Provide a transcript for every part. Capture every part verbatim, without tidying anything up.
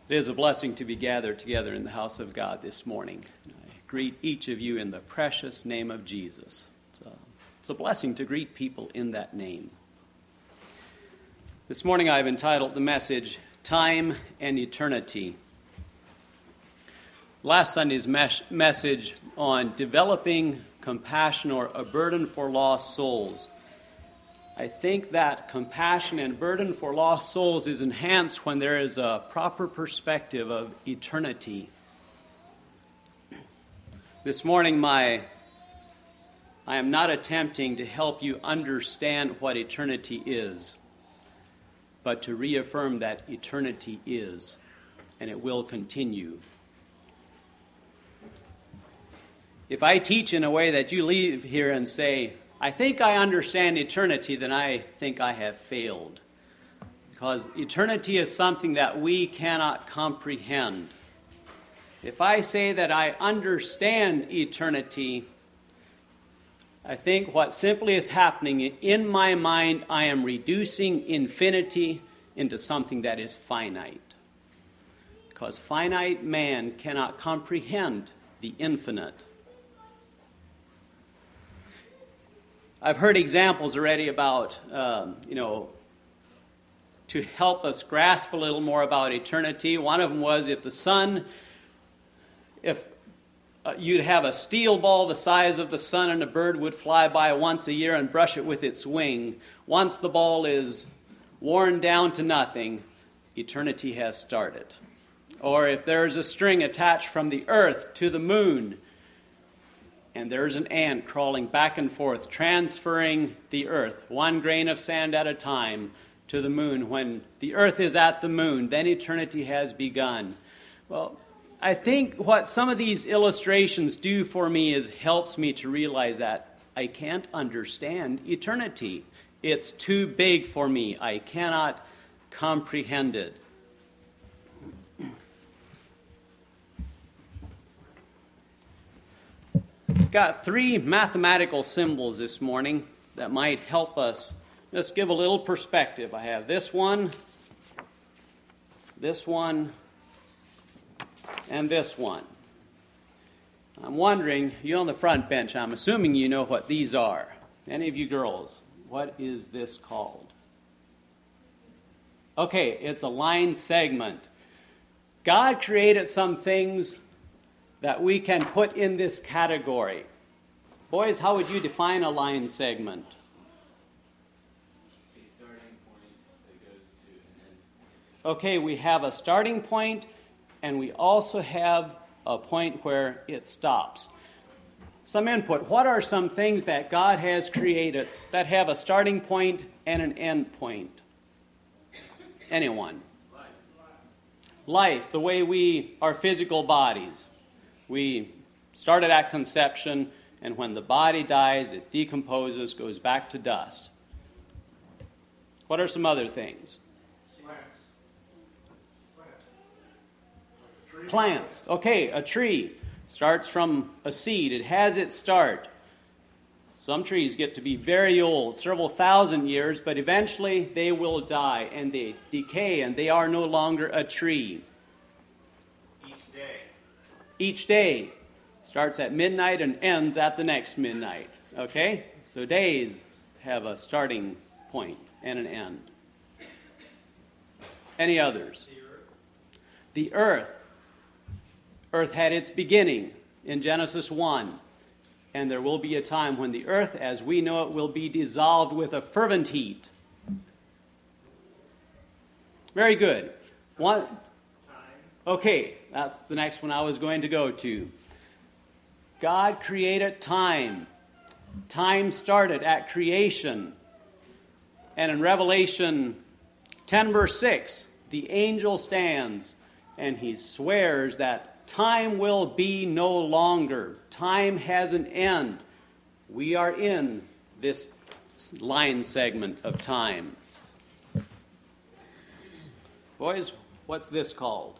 It is a blessing to be gathered together in the house of God this morning. I greet each of you in the precious name of Jesus. It's a, it's a blessing to greet people in that name. This morning I've entitled the message, Time and Eternity. Last Sunday's mes- message on developing compassion or a burden for lost souls. I think that compassion and burden for lost souls is enhanced when there is a proper perspective of eternity. This morning, my I am not attempting to help you understand what eternity is, but to reaffirm that eternity is, and it will continue. If I teach in a way that you leave here and say, I think I understand eternity, then I think I have failed. Because eternity is something that we cannot comprehend. If I say that I understand eternity, I think what simply is happening in my mind, I am reducing infinity into something that is finite. Because finite man cannot comprehend the infinite. I've heard examples already about, um, you know, to help us grasp a little more about eternity. One of them was if the sun, if uh, you'd have a steel ball the size of the sun and a bird would fly by once a year and brush it with its wing. Once the ball is worn down to nothing, eternity has started. Or if there's a string attached from the earth to the moon, and there's an ant crawling back and forth, transferring the earth, one grain of sand at a time, to the moon. When the earth is at the moon, then eternity has begun. Well, I think what some of these illustrations do for me is helps me to realize that I can't understand eternity. It's too big for me. I cannot comprehend it. Got three mathematical symbols this morning that might help us just give a little perspective. I have this one, this one, and this one. I'm wondering, you on the front bench, I'm assuming you know what these are. Any of you girls, what is this called? Okay, it's a line segment. God created some things that we can put in this category. Boys, how would you define a line segment? A starting point that goes to an end. Okay, we have a starting point, and we also have a point where it stops. Some input. What are some things that God has created that have a starting point and an end point? Anyone? Life. Life, the way we, our physical bodies. We started at conception, and when the body dies, it decomposes, goes back to dust. What are some other things? Plants. Plants. Plants. Okay, a tree starts from a seed. It has its start. Some trees get to be very old, several thousand years, but eventually they will die, and they decay, and they are no longer a tree. Each day. Each day starts at midnight and ends at the next midnight. Okay? So days have a starting point and an end. Any others? The earth. The earth. Earth had its beginning in Genesis one. And there will be a time when the earth, as we know it, will be dissolved with a fervent heat. Very good. One. Okay, that's the next one I was going to go to. God created time. Time started at creation. And in Revelation ten, verse six, the angel stands and he swears that time will be no longer. Time has an end. We are in this line segment of time. Boys, what's this called?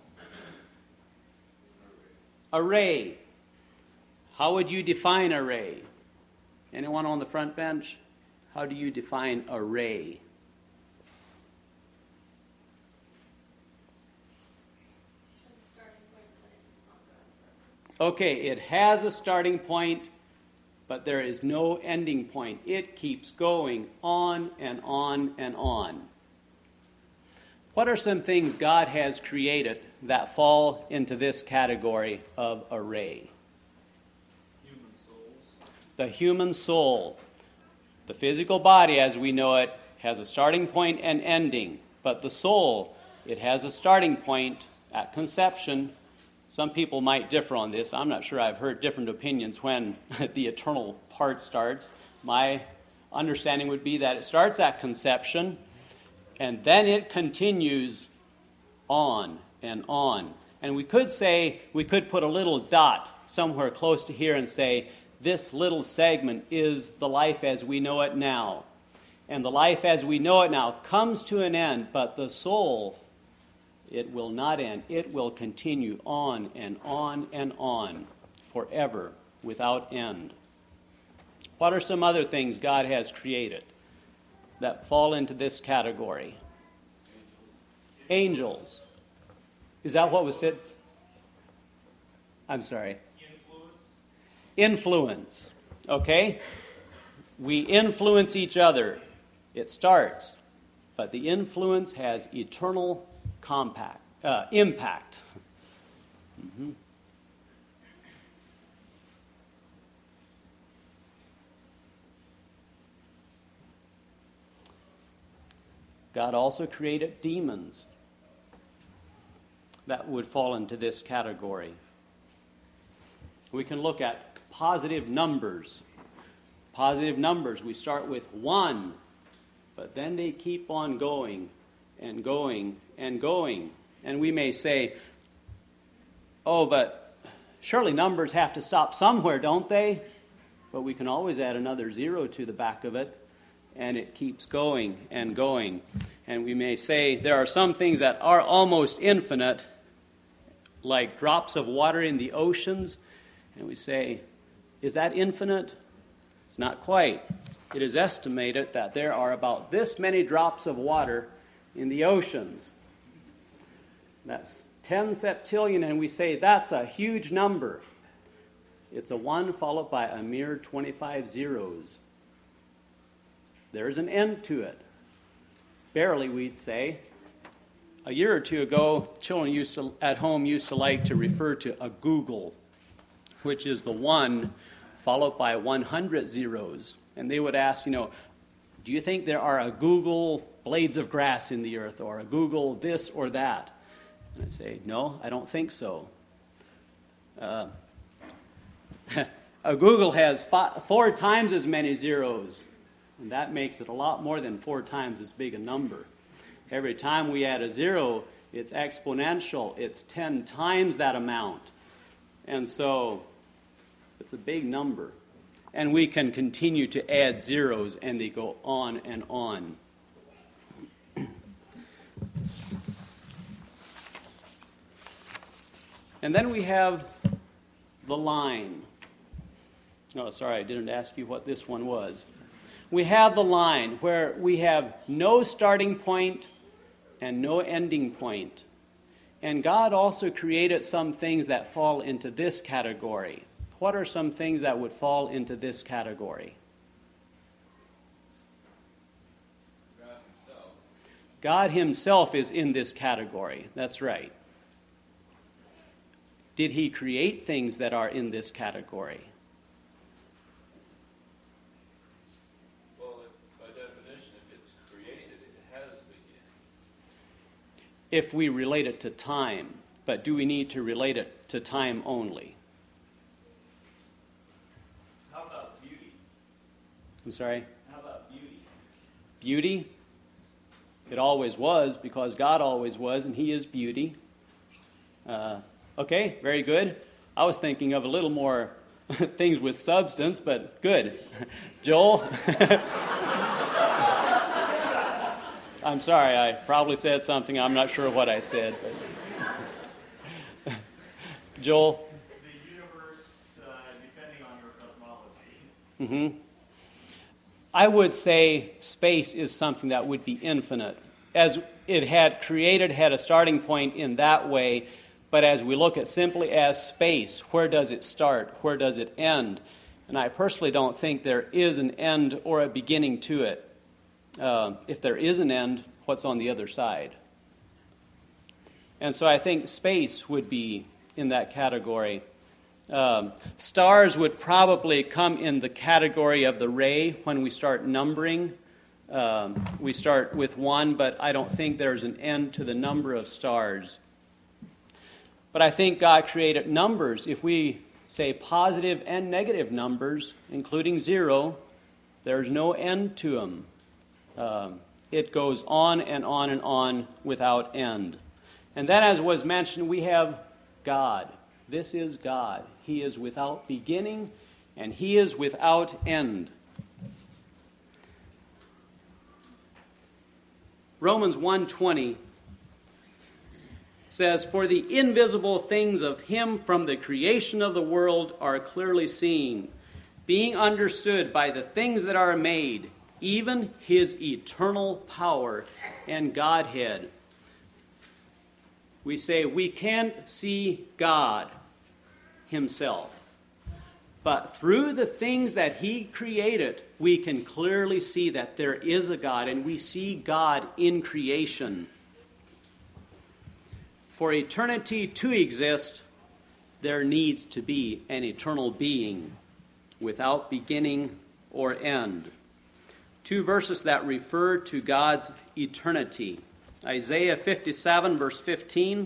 Array. How would you define array? Anyone on the front bench? How do you define array? Okay, it has a starting point, but there is no ending point. It keeps going on and on and on. What are some things God has created that fall into this category of array? Human souls. The human soul. The physical body, as we know it, has a starting point and ending. But the soul, it has a starting point at conception. Some people might differ on this. I'm not sure. I've heard different opinions when the eternal part starts. My understanding would be that it starts at conception, and then it continues on and on. And we could say, we could put a little dot somewhere close to here and say, this little segment is the life as we know it now. And the life as we know it now comes to an end, but the soul, it will not end. It will continue on and on and on forever without end. What are some other things God has created that fall into this category? Angels. Is that what was said? I'm sorry. Influence. Influence. Okay? We influence each other. It starts. But the influence has eternal compact, uh, impact. Mm-hmm. God also created demons that would fall into this category. We can look at positive numbers. Positive numbers, we start with one, but then they keep on going and going and going. And we may say, oh, but surely numbers have to stop somewhere, don't they? But we can always add another zero to the back of it, and it keeps going and going. And we may say there are some things that are almost infinite, like drops of water in the oceans. And we say, is that infinite? It's not quite. It is estimated that there are about this many drops of water in the oceans. That's ten septillion, and we say that's a huge number. It's a one followed by a mere twenty-five zeros. There's an end to it. Barely, we'd say. A year or two ago, children used to, at home used to like to refer to a googol, which is the one followed by one hundred zeros. And they would ask, you know, do you think there are a googol blades of grass in the earth, or a googol this or that? And I'd say, no, I don't think so. Uh, a googol has five, four times as many zeros, and that makes it a lot more than four times as big a number. Every time we add a zero, it's exponential. It's ten times that amount. And so it's a big number. And we can continue to add zeros, and they go on and on. And then we have the line. No, sorry, I didn't ask you what this one was. We have the line where we have no starting point and no ending point. And God also created some things that fall into this category. What are some things that would fall into this category? God himself. God himself is in this category. That's right. Did he create things that are in this category? Well, if, by definition, if it's created, it has a beginning. If we relate it to time, but do we need to relate it to time only? How about beauty? I'm sorry? How about beauty? Beauty? It always was, because God always was, and he is beauty. Uh, okay, very good. I was thinking of a little more things with substance, but good. Joel? I'm sorry, I probably said something. I'm not sure what I said. But Joel? The universe, uh, depending on your cosmology. Mm-hmm. I would say space is something that would be infinite. As it had created, had a starting point in that way, but as we look at simply as space, where does it start? Where does it end? And I personally don't think there is an end or a beginning to it. Uh, if there is an end, what's on the other side? And so I think space would be in that category. Um, stars would probably come in the category of the ray when we start numbering. Um, we start with one, but I don't think there's an end to the number of stars. But I think God created numbers. If we say positive and negative numbers, including zero, there's no end to them. Um, it goes on and on and on without end. And then, as was mentioned, we have God. This is God. He is without beginning, and He is without end. Romans one twenty says, "For the invisible things of Him from the creation of the world are clearly seen, being understood by the things that are made, even His eternal power and Godhead." We say we can't see God Himself, but through the things that He created, we can clearly see that there is a God, and we see God in creation. For eternity to exist, there needs to be an eternal being without beginning or end. Two verses that refer to God's eternity. Isaiah fifty-seven, verse fifteen.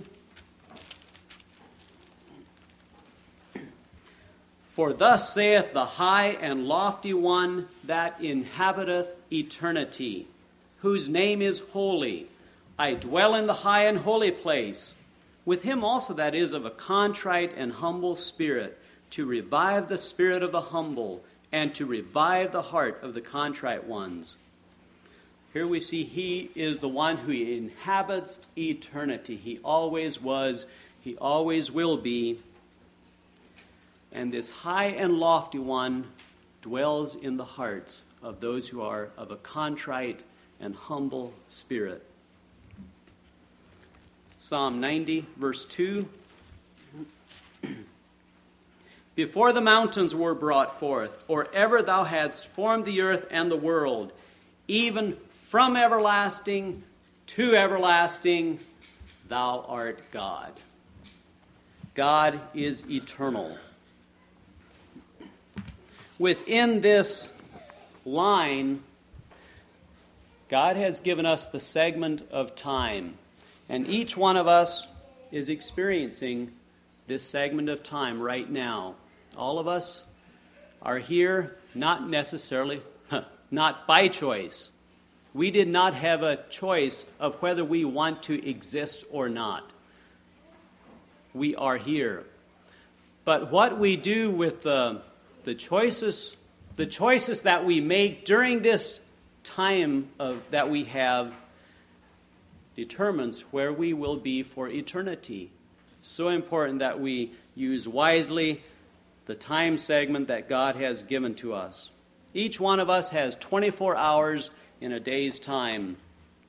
"For thus saith the high and lofty one that inhabiteth eternity, whose name is holy. I dwell in the high and holy place, with him also that is of a contrite and humble spirit, to revive the spirit of the humble, and to revive the heart of the contrite ones." Here we see He is the one who inhabits eternity. He always was, He always will be. And this high and lofty one dwells in the hearts of those who are of a contrite and humble spirit. Psalm ninety, verse two. "Before the mountains were brought forth, or ever thou hadst formed the earth and the world, even from everlasting to everlasting, thou art God." God is eternal. Within this line, God has given us the segment of time, and each one of us is experiencing this segment of time right now. All of us are here not necessarily, not by choice. We did not have a choice of whether we want to exist or not. We are here. But what we do with the, the choices, the choices that we make during this time of, that we have determines where we will be for eternity. So important that we use wisely the time segment that God has given to us. Each one of us has twenty-four hours in a day's time.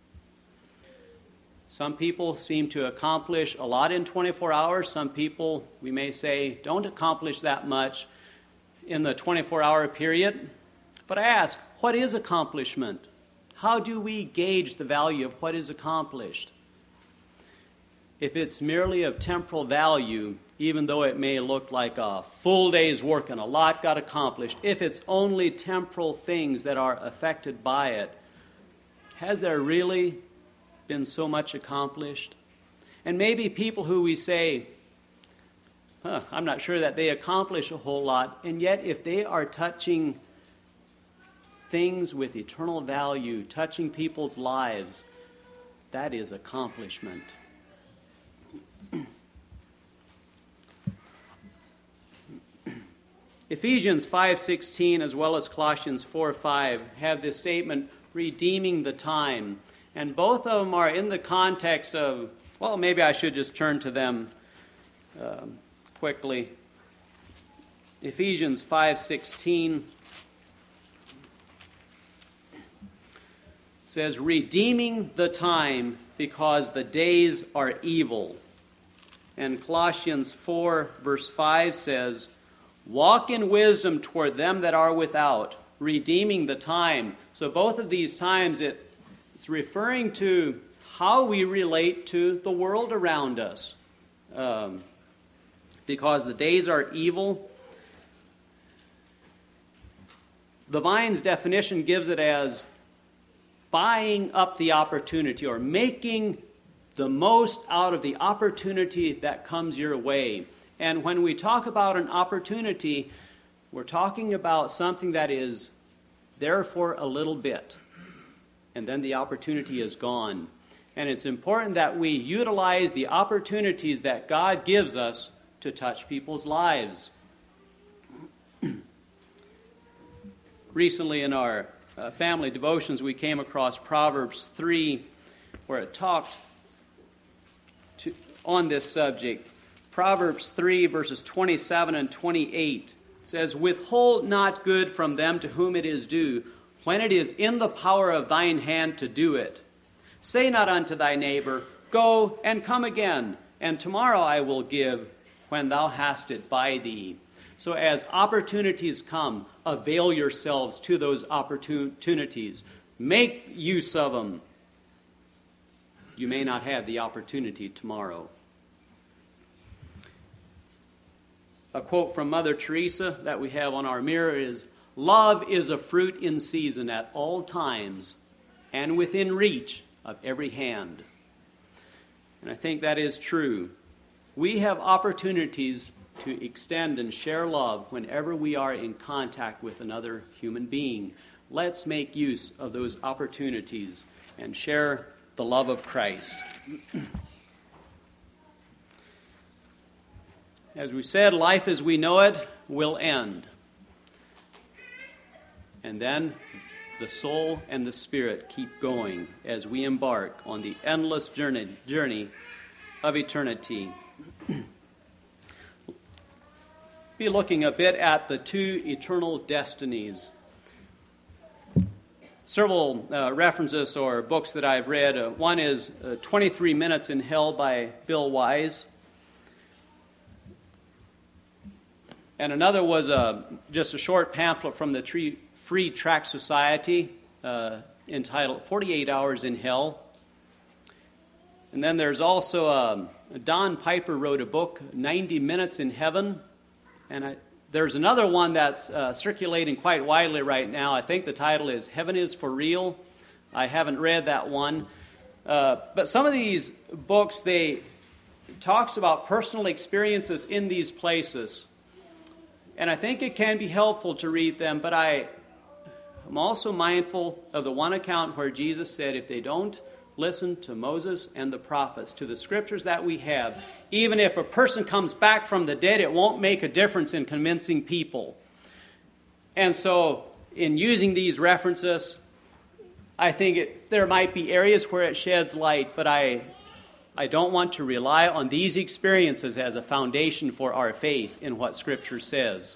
Some people seem to accomplish a lot in twenty-four hours. Some people, we may say, don't accomplish that much in the twenty-four hour period. But I ask, what is accomplishment? How do we gauge the value of what is accomplished? If it's merely of temporal value, even though it may look like a full day's work and a lot got accomplished, if it's only temporal things that are affected by it, has there really been so much accomplished? And maybe people who we say, huh, I'm not sure that they accomplish a whole lot, and yet if they are touching things with eternal value, touching people's lives, that is accomplishment. Ephesians five sixteen as well as Colossians four five have this statement, redeeming the time. And both of them are in the context of, well, maybe I should just turn to them um, quickly. Ephesians five sixteen says, redeeming the time because the days are evil. And Colossians four, verse five says, "Walk in wisdom toward them that are without, redeeming the time." So both of these times, it, it's referring to how we relate to the world around us. Um, because the days are evil. The Vine's definition gives it as buying up the opportunity, or making the most out of the opportunity that comes your way. And when we talk about an opportunity, we're talking about something that is there for a little bit, and then the opportunity is gone. And it's important that we utilize the opportunities that God gives us to touch people's lives. Recently in our uh, family devotions, we came across Proverbs three, where it talked to, on this subject. Proverbs three, verses twenty-seven and twenty-eight says, "Withhold not good from them to whom it is due, when it is in the power of thine hand to do it. Say not unto thy neighbor, Go and come again, and tomorrow I will give, when thou hast it by thee." So as opportunities come, avail yourselves to those opportunities. Make use of them. You may not have the opportunity tomorrow. A quote from Mother Teresa that we have on our mirror is, "Love is a fruit in season at all times, and within reach of every hand." And I think that is true. We have opportunities to extend and share love whenever we are in contact with another human being. Let's make use of those opportunities and share the love of Christ. As we said, life as we know it will end. And then the soul and the spirit keep going as we embark on the endless journey, journey of eternity. Be looking a bit at the two eternal destinies. Several uh, references or books that I've read. Uh, one is uh, twenty-three minutes in Hell by Bill Wise. And another was uh, just a short pamphlet from the Tree, Free Tract Society uh, entitled forty-eight hours in Hell. And then there's also um, Don Piper wrote a book, ninety minutes in Heaven. And I, there's another one that's uh, circulating quite widely right now. I think the title is Heaven is for Real. I haven't read that one. Uh, but some of these books, they talks about personal experiences in these places. And I think it can be helpful to read them, but I am also mindful of the one account where Jesus said, if they don't listen to Moses and the prophets, to the scriptures that we have, even if a person comes back from the dead, it won't make a difference in convincing people. And so, in using these references, I think it, there might be areas where it sheds light, but I, I don't want to rely on these experiences as a foundation for our faith in what Scripture says.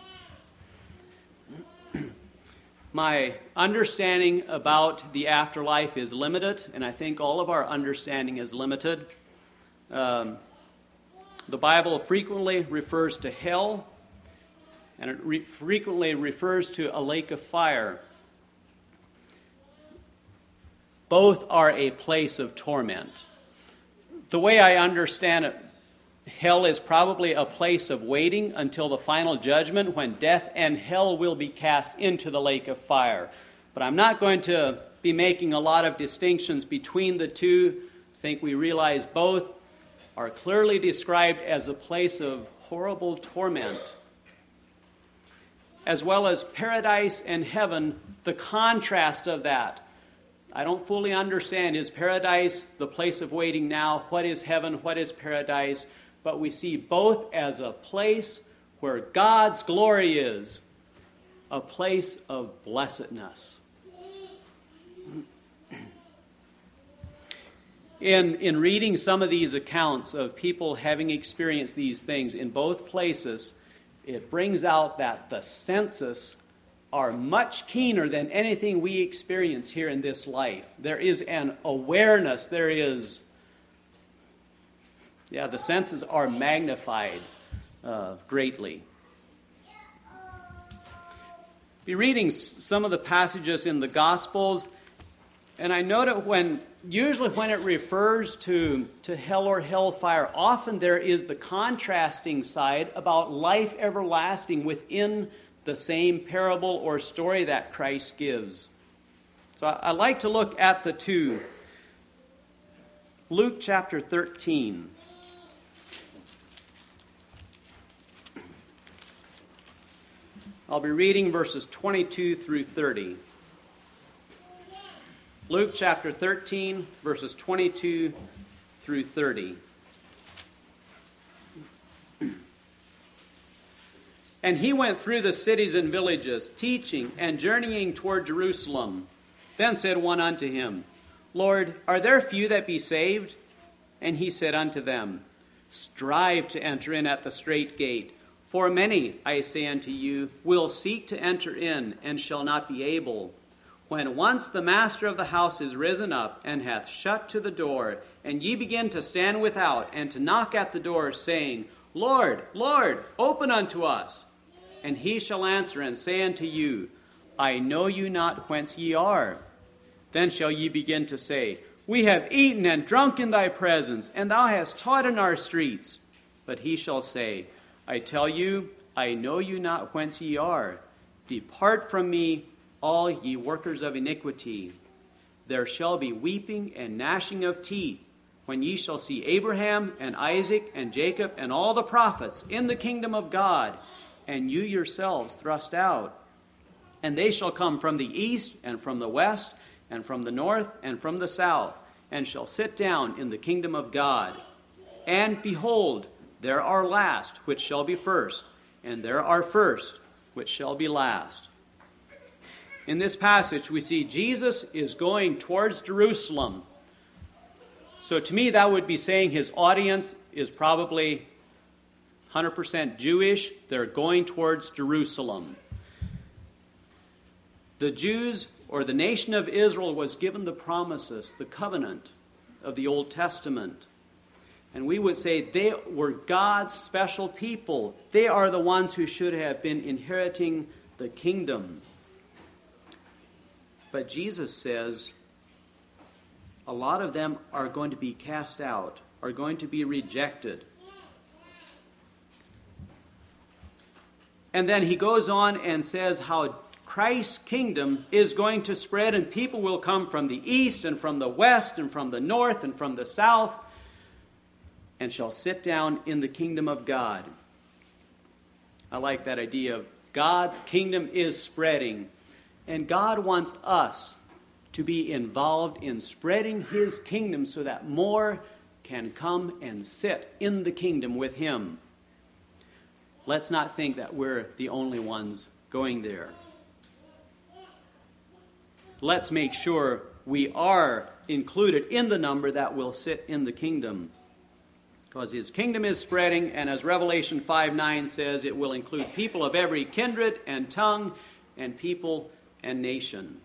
My understanding about the afterlife is limited, and I think all of our understanding is limited. Um, the Bible frequently refers to hell, and it re- frequently refers to a lake of fire. Both are a place of torment. The way I understand it, hell is probably a place of waiting until the final judgment, when death and hell will be cast into the lake of fire. But I'm not going to be making a lot of distinctions between the two. I think we realize both are clearly described as a place of horrible torment. As well as paradise and heaven, the contrast of that. I don't fully understand. Is paradise the place of waiting now? What is heaven? What is paradise? But we see both as a place where God's glory is, a place of blessedness. In, in reading some of these accounts of people having experienced these things in both places, it brings out that the senses are much keener than anything we experience here in this life. There is an awareness, there is Yeah, the senses are magnified uh, greatly. Be reading some of the passages in the Gospels, and I note it when, usually when it refers to, to hell or hellfire, often there is the contrasting side about life everlasting within the same parable or story that Christ gives. So I, I like to look at the two. Luke chapter thirteen. I'll be reading verses twenty-two through thirty. Luke chapter thirteen, verses twenty-two through thirty. And he went through the cities and villages, teaching and journeying toward Jerusalem. Then said one unto him, Lord, are there few that be saved? And he said unto them, Strive to enter in at the strait gate. For many, I say unto you, will seek to enter in, and shall not be able. When once the master of the house is risen up, and hath shut to the door, and ye begin to stand without, and to knock at the door, saying, Lord, Lord, open unto us. And he shall answer and say unto you, I know you not whence ye are. Then shall ye begin to say, We have eaten and drunk in thy presence, and thou hast taught in our streets. But he shall say, I tell you, I know you not whence ye are. Depart from me, all ye workers of iniquity. There shall be weeping and gnashing of teeth, when ye shall see Abraham and Isaac and Jacob and all the prophets in the kingdom of God, and you yourselves thrust out. And they shall come from the east and from the west and from the north and from the south, and shall sit down in the kingdom of God. And behold, there are last, which shall be first, and there are first, which shall be last. In this passage, we see Jesus is going towards Jerusalem. So to me, that would be saying his audience is probably one hundred percent Jewish. They're going towards Jerusalem. The Jews, or the nation of Israel, was given the promises, the covenant of the Old Testament. And we would say they were God's special people. They are the ones who should have been inheriting the kingdom. But Jesus says a lot of them are going to be cast out, are going to be rejected. And then he goes on and says how Christ's kingdom is going to spread, and people will come from the east and from the west and from the north and from the south, and shall sit down in the kingdom of God. I like that idea of God's kingdom is spreading. And God wants us to be involved in spreading his kingdom so that more can come and sit in the kingdom with him. Let's not think that we're the only ones going there. Let's make sure we are included in the number that will sit in the kingdom. Because his kingdom is spreading, and as Revelation five nine says, it will include people of every kindred and tongue and people and nation.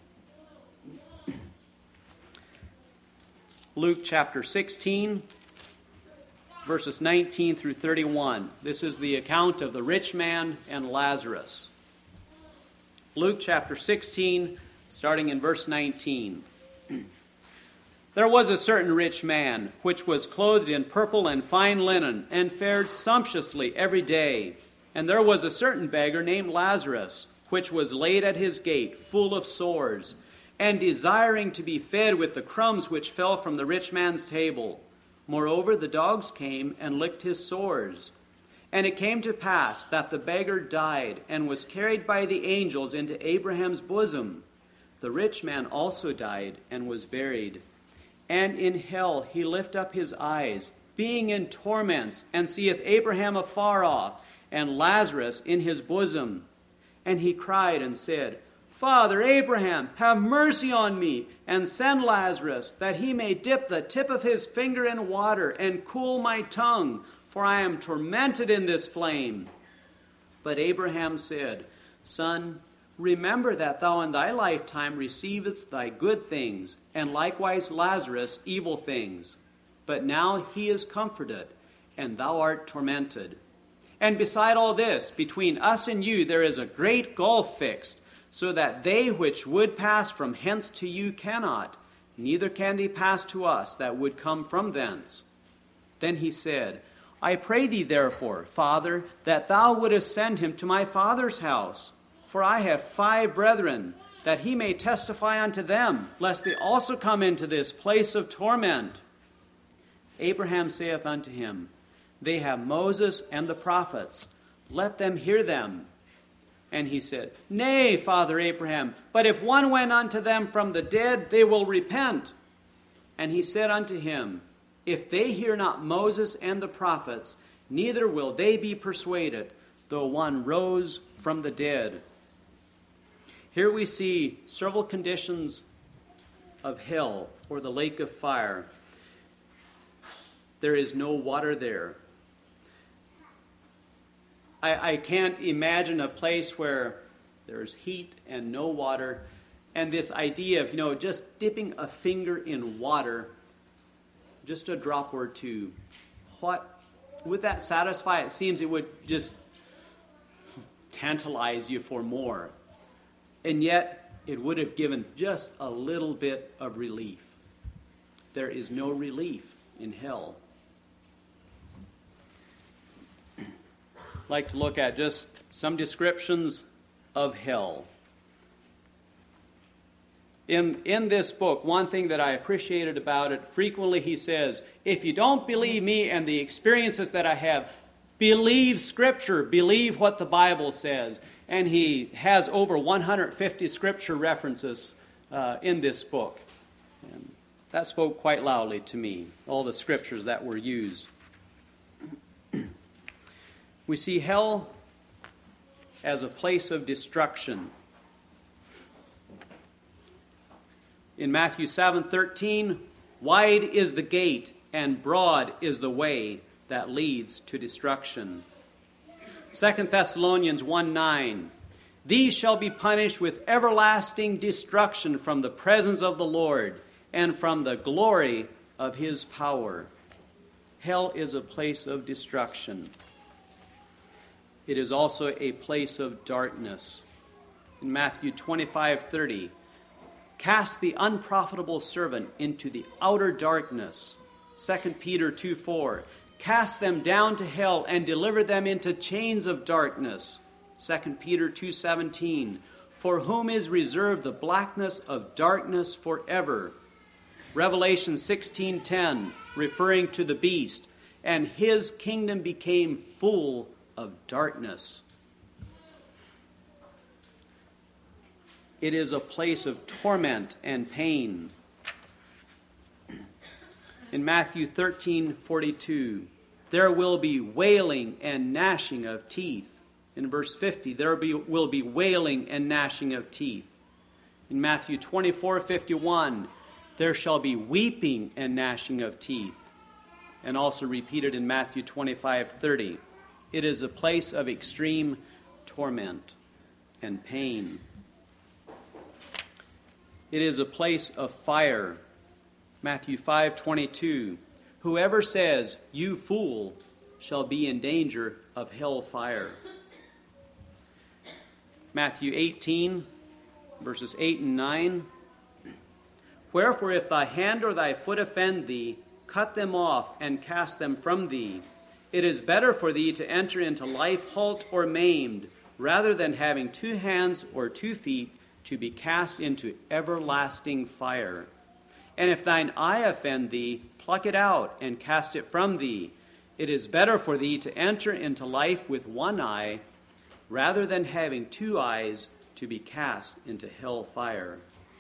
Luke chapter sixteen, verses nineteen through thirty-one. This is the account of the rich man and Lazarus. Luke chapter sixteen, starting in verse nineteen. There was a certain rich man, which was clothed in purple and fine linen, and fared sumptuously every day. And there was a certain beggar named Lazarus, which was laid at his gate, full of sores, and desiring to be fed with the crumbs which fell from the rich man's table. Moreover, the dogs came and licked his sores. And it came to pass that the beggar died, and was carried by the angels into Abraham's bosom. The rich man also died, and was buried. And in hell he lift up his eyes, being in torments, and seeth Abraham afar off, and Lazarus in his bosom. And he cried and said, Father Abraham, have mercy on me, and send Lazarus, that he may dip the tip of his finger in water, and cool my tongue, for I am tormented in this flame. But Abraham said, Son, remember that thou in thy lifetime receivedst thy good things, and likewise Lazarus evil things. But now he is comforted, and thou art tormented. And beside all this, between us and you there is a great gulf fixed, so that they which would pass from hence to you cannot, neither can they pass to us that would come from thence. Then he said, I pray thee therefore, Father, that thou wouldest send him to my father's house. For I have five brethren, that he may testify unto them, lest they also come into this place of torment. Abraham saith unto him, They have Moses and the prophets. Let them hear them. And he said, Nay, Father Abraham, but if one went unto them from the dead, they will repent. And he said unto him, If they hear not Moses and the prophets, neither will they be persuaded, though one rose from the dead. Here we see several conditions of hell, or the lake of fire. There is no water there. I, I can't imagine a place where there's heat and no water, and this idea of, you know, just dipping a finger in water, just a drop or two. What would that satisfy? It seems it would just tantalize you for more. And yet, it would have given just a little bit of relief. There is no relief in hell. I'd like to look at just some descriptions of hell. In, in this book, one thing that I appreciated about it, frequently he says, if you don't believe me and the experiences that I have, believe Scripture, believe what the Bible says. And he has over one hundred fifty Scripture references uh, in this book. And that spoke quite loudly to me, all the Scriptures that were used. We see hell as a place of destruction. In Matthew seven thirteen, wide is the gate and broad is the way that leads to destruction. Second Thessalonians one nine, these shall be punished with everlasting destruction from the presence of the Lord and from the glory of his power. Hell is a place of destruction. It is also a place of darkness. In Matthew twenty-five thirty, cast the unprofitable servant into the outer darkness. Second Peter two four, cast them down to hell and deliver them into chains of darkness. Second Peter two seventeen, for whom is reserved the blackness of darkness forever. Revelation sixteen ten, referring to the beast, and his kingdom became full of darkness. It is a place of torment and pain. In Matthew thirteen forty-two, there will be wailing and gnashing of teeth. In verse fifty, there be, will be wailing and gnashing of teeth. In Matthew twenty-four fifty-one, there shall be weeping and gnashing of teeth. And also repeated in Matthew twenty-five thirty. It is a place of extreme torment and pain. It is a place of fire. Matthew five twenty-two, whoever says, you fool, shall be in danger of hell fire. Matthew eighteen, verses eight and nine, wherefore if thy hand or thy foot offend thee, cut them off and cast them from thee. It is better for thee to enter into life halt or maimed, rather than having two hands or two feet to be cast into everlasting fire. And if thine eye offend thee, pluck it out and cast it from thee. It is better for thee to enter into life with one eye, rather than having two eyes to be cast into hell fire.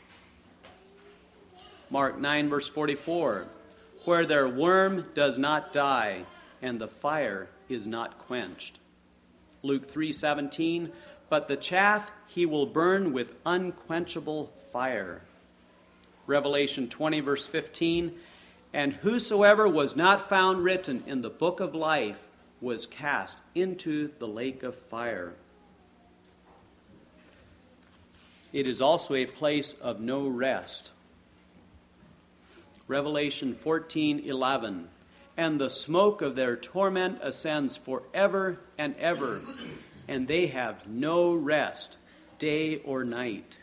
Mark nine, verse forty-four, where their worm does not die, and the fire is not quenched. Luke three seventeen, but the chaff he will burn with unquenchable fire. Revelation twenty, verse fifteen, and whosoever was not found written in the book of life was cast into the lake of fire. It is also a place of no rest. Revelation fourteen eleven, and the smoke of their torment ascends forever and ever, and they have no rest, day or night.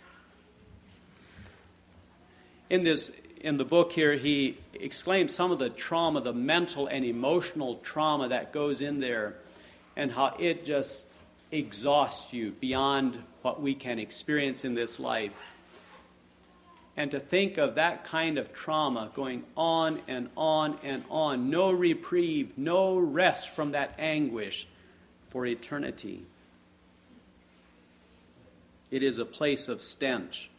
In this, in the book here, he exclaims some of the trauma, the mental and emotional trauma that goes in there, and how it just exhausts you beyond what we can experience in this life. And to think of that kind of trauma going on and on and on, no reprieve, no rest from that anguish for eternity. It is a place of stench.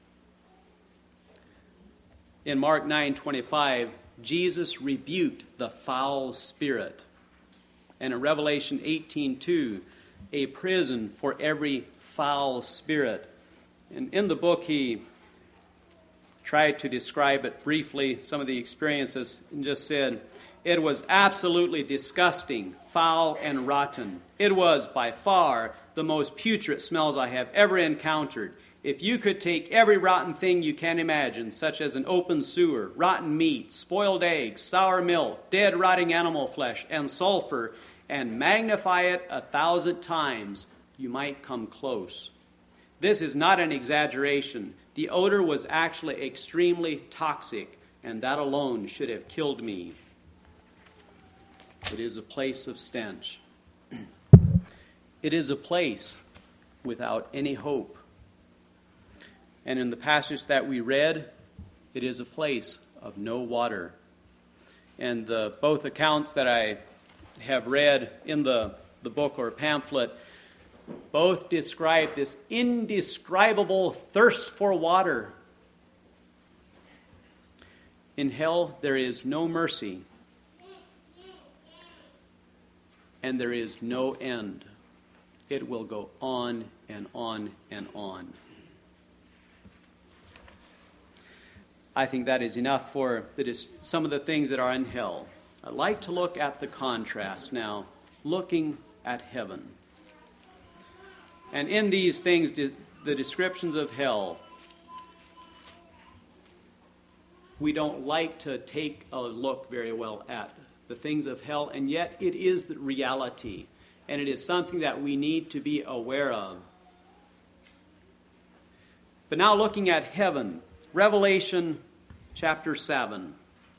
In Mark nine twenty-five, Jesus rebuked the foul spirit. And in Revelation eighteen two, a prison for every foul spirit. And in the book, he tried to describe it briefly, some of the experiences, and just said, it was absolutely disgusting, foul, and rotten. It was by far the most putrid smells I have ever encountered. If you could take every rotten thing you can imagine, such as an open sewer, rotten meat, spoiled eggs, sour milk, dead rotting animal flesh, and sulfur, and magnify it a thousand times, you might come close. This is not an exaggeration. The odor was actually extremely toxic, and that alone should have killed me. It is a place of stench. It is a place without any hope. And in the passage that we read, it is a place of no water. And the both accounts that I have read in the, the book or pamphlet both describe this indescribable thirst for water. In hell, there is no mercy, and there is no end. It will go on and on and on. I think that is enough for the, some of the things that are in hell. I'd like to look at the contrast now, looking at heaven. And in these things, the descriptions of hell, we don't like to take a look very well at the things of hell, and yet it is the reality, and it is something that we need to be aware of. But now looking at heaven, Revelation chapter seven.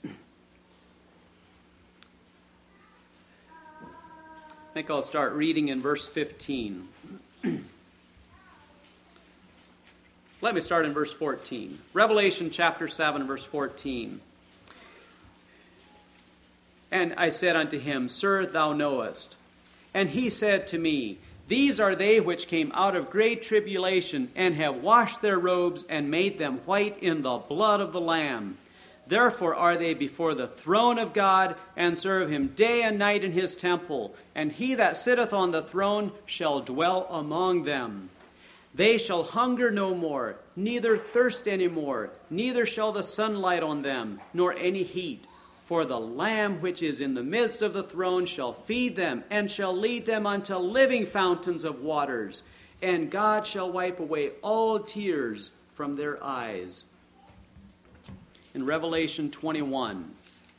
I think I'll start reading in verse fifteen. Let me start in verse fourteen. Revelation chapter seven, verse fourteen. And I said unto him, Sir, thou knowest. And he said to me, These are they which came out of great tribulation, and have washed their robes, and made them white in the blood of the Lamb. Therefore are they before the throne of God, and serve him day and night in his temple. And he that sitteth on the throne shall dwell among them. They shall hunger no more, neither thirst any more, neither shall the sun light on them, nor any heat. For the Lamb which is in the midst of the throne shall feed them, and shall lead them unto living fountains of waters. And God shall wipe away all tears from their eyes. In Revelation twenty-one,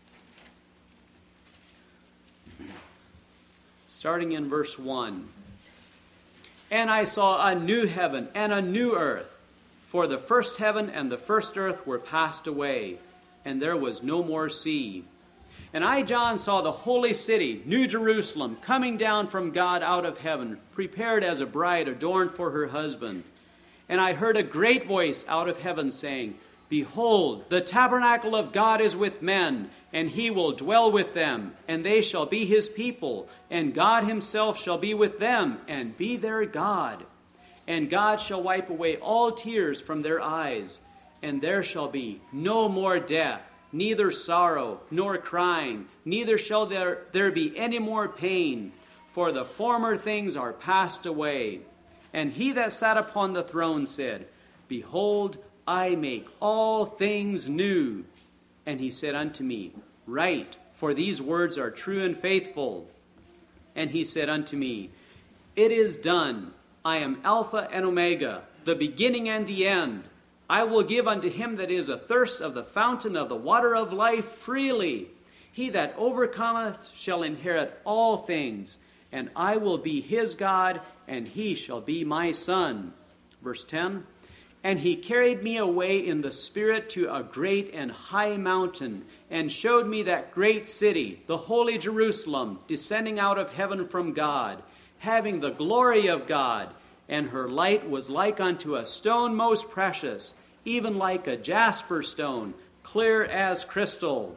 starting in verse one. And I saw a new heaven and a new earth, for the first heaven and the first earth were passed away, and there was no more sea. And I, John, saw the holy city, New Jerusalem, coming down from God out of heaven, prepared as a bride adorned for her husband. And I heard a great voice out of heaven saying, Behold, the tabernacle of God is with men, and he will dwell with them, and they shall be his people, and God himself shall be with them, and be their God. And God shall wipe away all tears from their eyes, and there shall be no more death, neither sorrow, nor crying, neither shall there, there be any more pain, for the former things are passed away. And he that sat upon the throne said, Behold, I make all things new. And he said unto me, Write, for these words are true and faithful. And he said unto me, It is done. I am Alpha and Omega, the beginning and the end. I will give unto him that is athirst of the fountain of the water of life freely. He that overcometh shall inherit all things, and I will be his God, and he shall be my son. Verse ten, and he carried me away in the Spirit to a great and high mountain, and showed me that great city, the holy Jerusalem, descending out of heaven from God, having the glory of God. And her light was like unto a stone most precious, even like a jasper stone, clear as crystal.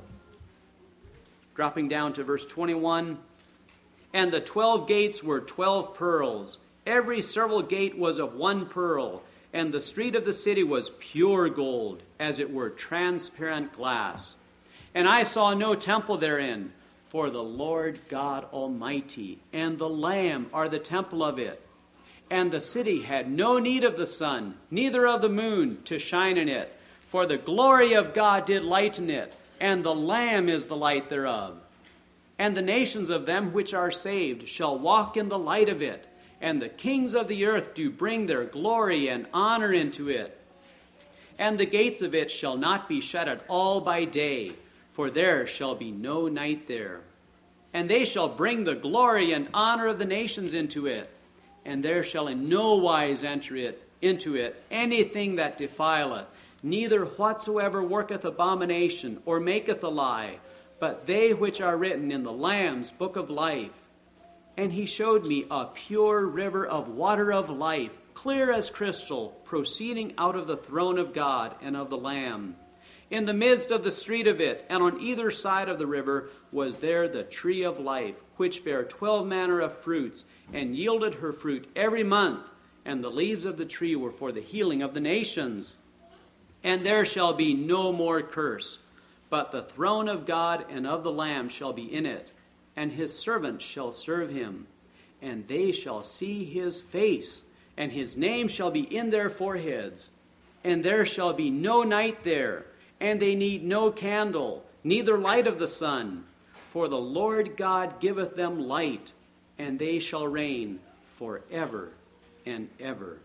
Dropping down to verse twenty-one, and the twelve gates were twelve pearls. Every several gate was of one pearl, and the street of the city was pure gold, as it were transparent glass. And I saw no temple therein, for the Lord God Almighty and the Lamb are the temple of it. And the city had no need of the sun, neither of the moon, to shine in it. For the glory of God did lighten it, and the Lamb is the light thereof. And the nations of them which are saved shall walk in the light of it, and the kings of the earth do bring their glory and honor into it. And the gates of it shall not be shut at all by day, for there shall be no night there. And they shall bring the glory and honor of the nations into it, and there shall in no wise enter it into it anything that defileth, neither whatsoever worketh abomination, or maketh a lie, but they which are written in the Lamb's book of life. And he showed me a pure river of water of life, clear as crystal, proceeding out of the throne of God and of the Lamb. In the midst of the street of it, and on either side of the river, was there the tree of life, which bare twelve manner of fruits, and yielded her fruit every month. And the leaves of the tree were for the healing of the nations. And there shall be no more curse, but the throne of God and of the Lamb shall be in it, and his servants shall serve him. And they shall see his face, and his name shall be in their foreheads. And there shall be no night there, and they need no candle, neither light of the sun. For the Lord God giveth them light, and they shall reign forever and ever.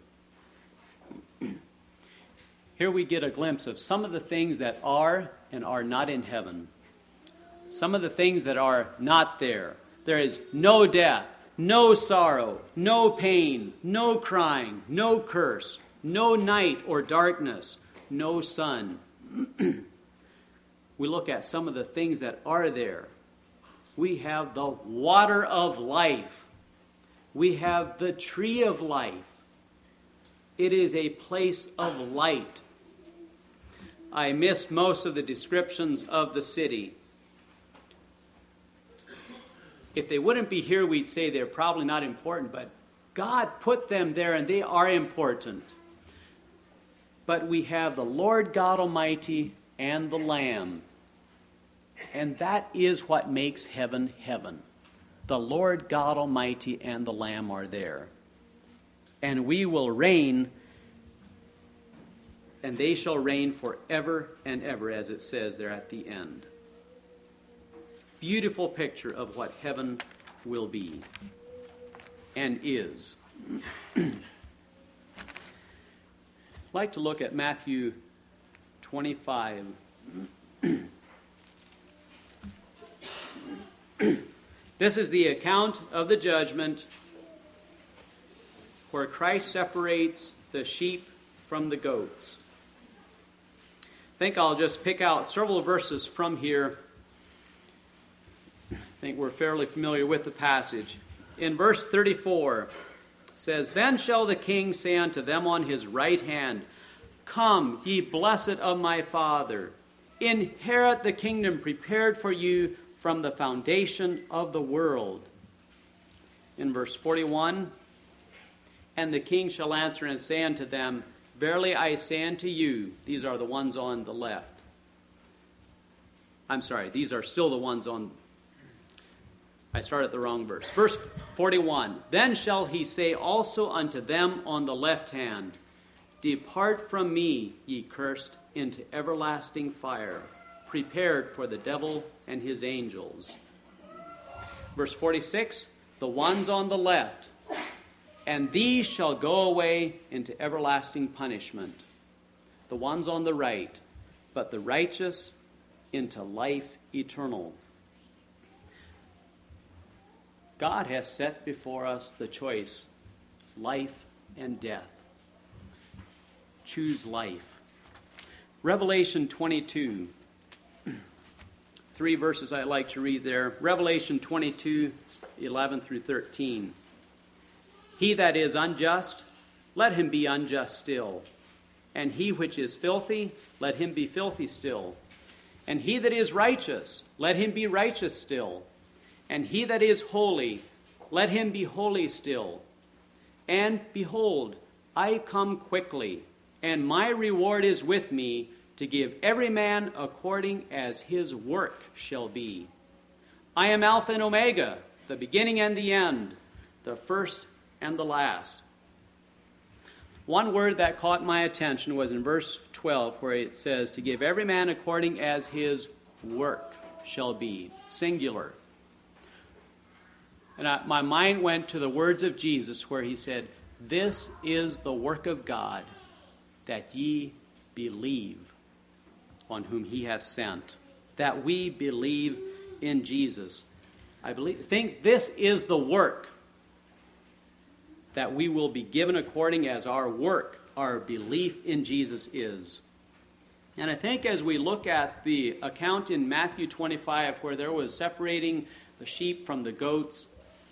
Here we get a glimpse of some of the things that are and are not in heaven. Some of the things that are not there. There is no death, no sorrow, no pain, no crying, no curse, no night or darkness, no sun. We look at some of the things that are there. We have the water of life. We have the tree of life. It is a place of light. I missed most of the descriptions of the city. If they wouldn't be here, we'd say they're probably not important, but God put them there and they are important. But we have the Lord God Almighty and the Lamb. And that is what makes heaven heaven. The Lord God Almighty and the Lamb are there. And we will reign, and they shall reign forever and ever, as it says there at the end. Beautiful picture of what heaven will be and is. I'd like to look at Matthew twenty-five. This is the account of the judgment where Christ separates the sheep from the goats. I think I'll just pick out several verses from here. I think we're fairly familiar with the passage. In verse thirty-four, it says, Then shall the king say unto them on his right hand, Come, ye blessed of my Father, inherit the kingdom prepared for you from the foundation of the world. In verse forty-one, And the king shall answer and say unto them, Verily I say unto you, these are the ones on the left. I'm sorry, these are still the ones on, I started the wrong verse. Verse forty-one, Then shall he say also unto them on the left hand, Depart from me, ye cursed, into everlasting fire, prepared for the devil and his angels. Verse forty-six, The ones on the left, And these shall go away into everlasting punishment. The ones on the right, But the righteous into life eternal. God has set before us the choice, life and death. Choose life. Revelation twenty-two. Three verses I like to read there. Revelation twenty-two, eleven through thirteen. He that is unjust, let him be unjust still. And he which is filthy, let him be filthy still. And he that is righteous, let him be righteous still. And he that is holy, let him be holy still. And behold, I come quickly, and my reward is with me, to give every man according as his work shall be. I am Alpha and Omega, the beginning and the end, the first and the last. One word that caught my attention was in verse twelve, where it says, to give every man according as his work shall be. Singular. And I, my mind went to the words of Jesus, where he said, this is the work of God, that ye believe on whom he hath sent. That we believe in Jesus. I believe, think this is the work that we will be given according as our work, our belief in Jesus is. And I think as we look at the account in Matthew twenty-five, where there was separating the sheep from the goats,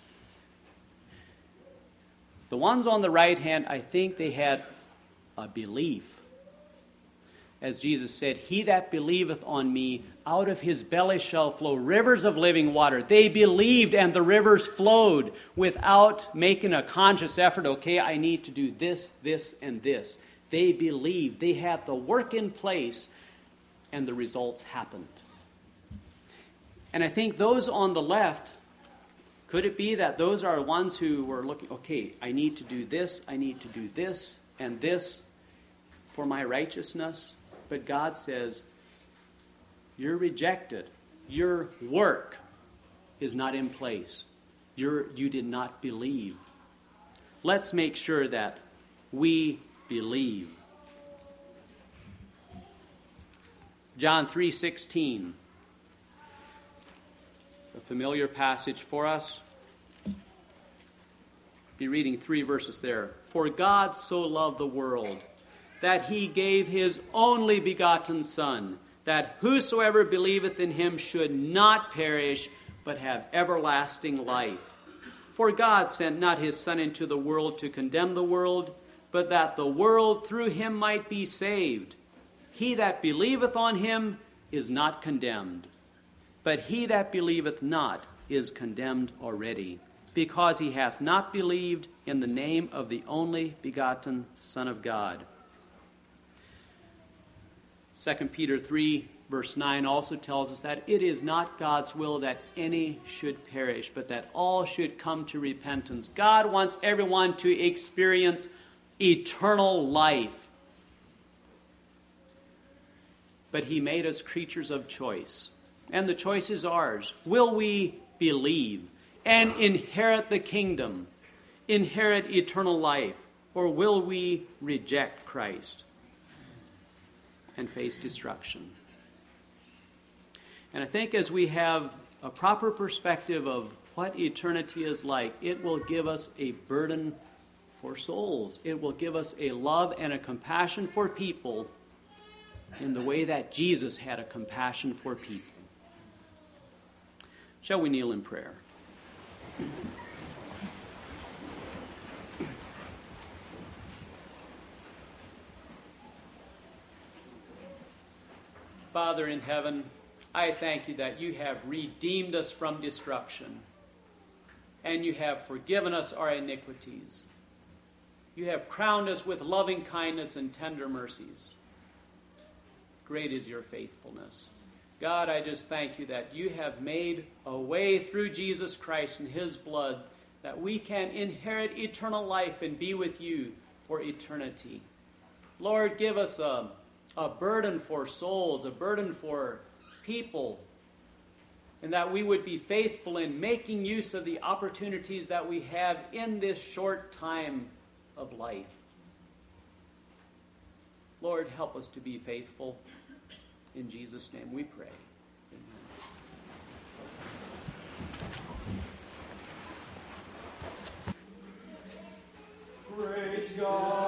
the ones on the right hand, I think they had a belief. As Jesus said, he that believeth on me, out of his belly shall flow rivers of living water. They believed, and the rivers flowed without making a conscious effort. Okay, I need to do this, this, and this. They believed. They had the work in place, and the results happened. And I think those on the left, could it be that those are ones who were looking, okay, I need to do this, I need to do this, and this for my righteousness? But God says, you're rejected. Your work is not in place. You're, you did not believe. Let's make sure that we believe. John three sixteen. A familiar passage for us. Be reading three verses there. For God so loved the world, that he gave his only begotten Son, that whosoever believeth in him should not perish, but have everlasting life. For God sent not his Son into the world to condemn the world, but that the world through him might be saved. He that believeth on him is not condemned, but he that believeth not is condemned already, because he hath not believed in the name of the only begotten Son of God. Second Peter three, verse nine also tells us that it is not God's will that any should perish, but that all should come to repentance. God wants everyone to experience eternal life. But he made us creatures of choice. And the choice is ours. Will we believe and inherit the kingdom, inherit eternal life, or will we reject Christ and face destruction? And I think as we have a proper perspective of what eternity is like, it will give us a burden for souls. It will give us a love and a compassion for people in the way that Jesus had a compassion for people. Shall we kneel in prayer? Father in heaven, I thank you that you have redeemed us from destruction, and you have forgiven us our iniquities. You have crowned us with loving kindness and tender mercies. Great is your faithfulness. God, I just thank you that you have made a way through Jesus Christ and his blood that we can inherit eternal life and be with you for eternity. Lord, give us a, a burden for souls, a burden for people, and that we would be faithful in making use of the opportunities that we have in this short time of life. Lord, help us to be faithful. In Jesus' name we pray. Amen. God.